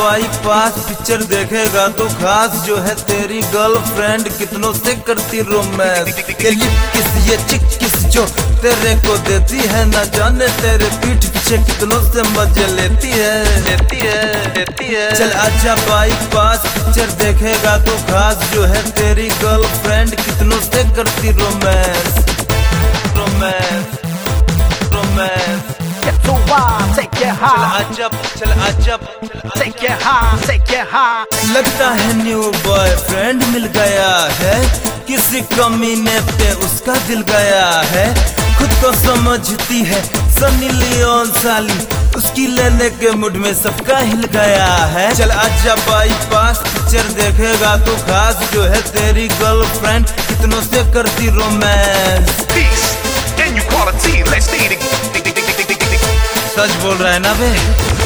Bypass picture देखेगा तो खास जो है तेरी गर्लफ्रेंड कितनों से करती रोमांस। ये लिप किस ये चिक किस जो तेरे को देती है, ना जाने तेरे पीठ पीछे कितनों से मजे लेती है। चल आजा बाईपास पिक्चर देखेगा तो खास जो है तेरी गर्लफ्रेंड कितनों से करती romance. Get too wild, take it high. चल आजा Take it high, take it high. लगता है न्यू बॉयफ्रेंड मिल गया है, किसी कमीने पे उसका दिल गया है। खुद को समझती है सनी लियोन साली, उसकी लेने के मूड में सबका हिल गया है। चल आजा बाईपास पिक्चर देखेगा तो खास जो है तेरी गर्लफ्रेंड कितनों से करती romance. Peace, inequality, let's need it. सच बोल रहा है ना बे?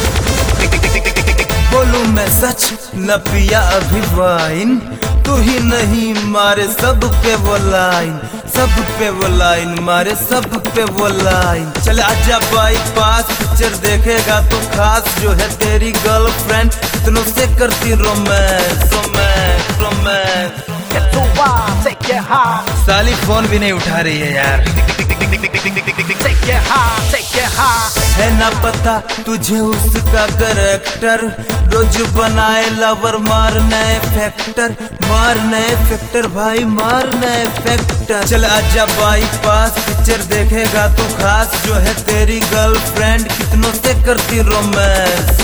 बोलूं मैं सच न पिया अभी वाइन, तू ही नहीं मारे सब पे वो लाइन, सब पे वो लाइन मारे सब पे वो लाइन। चल आजा बाईपास पिक्चर देखेगा तो खास जो है तेरी गर्लफ्रेंड कितनों से करती romance. Get too wild, take it high. साली फोन भी नहीं उठा रही है यार। Take it high, take it high. है ना पता तुझे उसका करैक्टर, रोज बनाए लवर मार नए फैक्टर भाई मार नए फैक्टर। चल आजा बाईपास पिक्चर देखेगा तो खास जो है तेरी गर्लफ्रेंड कितनों से करती romance.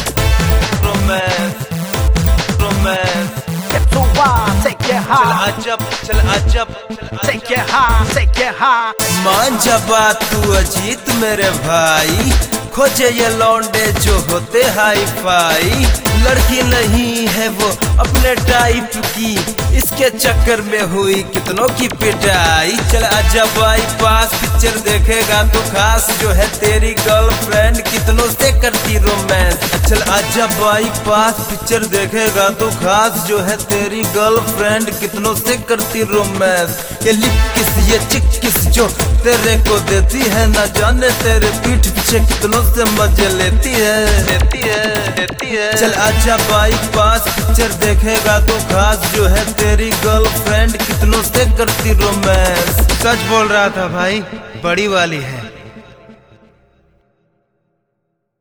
Get too wild, take it high. चल आजा Take it high, take it high. मान जा बात तू अजीत मेरे भाई, खोजे ये लौंडे जो होते हाई फाई। लड़की नहीं है वो अपने टाइप की, इसके चक्कर में हुई कितनों की पिटाई। चल आजा बाईपास पिक्चर देखेगा तो खास जो है तेरी गर्लफ्रेंड कितनों से करती रोमांस। चल आजा बाईपास पिक्चर देखेगा तो खास जो है तेरी गर्लफ्रेंड कितनों से करती रोमांस। ये लिप किस ये चिक किस जो तेरे को देती है, ना जाने तेरे पीठ पीछे कितनों से मजे लेती है। चल आजा बाईपास पिक्चर देखेगा तो खास जो है तेरी गर्लफ्रेंड कितनों से करती रोमांस। सच बोल रहा था भाई, बड़ी वाली है।